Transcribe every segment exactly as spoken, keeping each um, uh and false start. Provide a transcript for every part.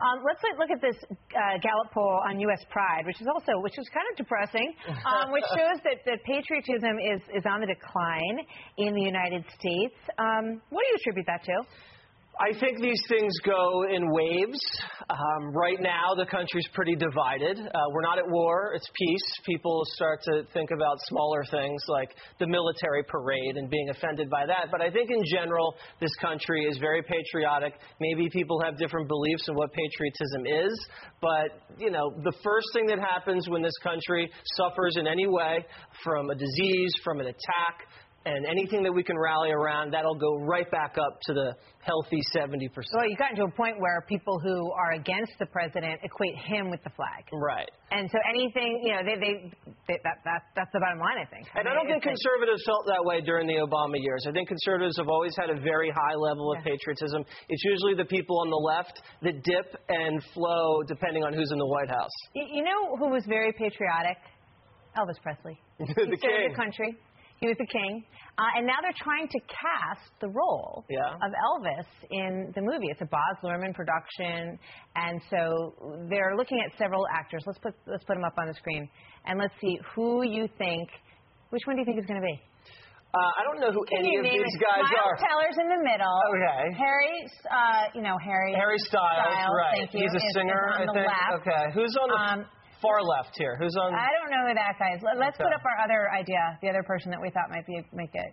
Um, let's look at this uh, Gallup poll on U S pride, which is also, which is kind of depressing, um, which shows that, that patriotism is, is on the decline in the United States. Um, what do you attribute that to? I think these things go in waves. Um, right now, the country's pretty divided. Uh, we're not at war. It's peace. People start to think about smaller things like the military parade and being offended by that. But I think in general, this country is very patriotic. Maybe people have different beliefs in what patriotism is. But, you know, the first thing that happens when this country suffers in any way from a disease, from an attack, and anything that we can rally around, that'll go right back up to the healthy seventy percent. Well, you've gotten to a point where people who are against the president equate him with the flag. Right. And so anything, you know, they, they, they that, that, that's the bottom line, I think. And I, mean, I don't think conservatives felt that way during the Obama years. I think conservatives have always had a very high level of yeah. patriotism. It's usually the people on the left that dip and flow depending on who's in the White House. You, you know who was very patriotic? Elvis Presley. the he king. served the country. He was the king. Uh, and now they're trying to cast the role yeah. of Elvis in the movie. It's a Baz Luhrmann production. And so they're looking at several actors. Let's put, let's put them up on the screen. And let's see who you think, which one do you think it's going to be? Uh, I don't know who Can any of these it? guys Miles are. Teller's in the middle. Okay. Harry, uh, you know, Harry. Harry Styles, Styles right. Thank you. He's a is, singer, is on I the think. left. Okay. Who's on the Um, far left here? Who's on? I don't know who that guy is. Let's okay. put up our other idea, the other person that we thought might be might get.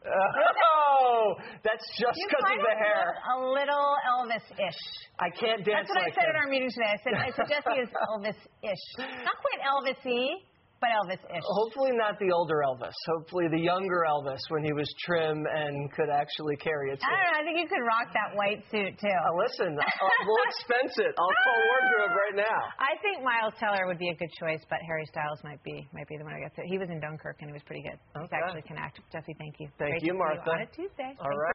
Oh, that's just because of the hair. A little Elvis-ish. I can't dance That's what like I said him. at our meeting today. I said I suggest he is Elvis-ish, not quite Elvis-y, but Elvis-ish. Hopefully not the older Elvis. Hopefully the younger Elvis when he was trim and could actually carry a tune. I don't know. I think you could rock that white suit too. Uh, listen, uh, we'll expense it. I'll call wardrobe right now. I think Miles Teller would be a good choice, but Harry Styles might be might be the one I guess. He was in Dunkirk and he was pretty good. Okay. He actually can act. Jesse, thank you. Thank Great you, to see Martha. You on a Tuesday. All right.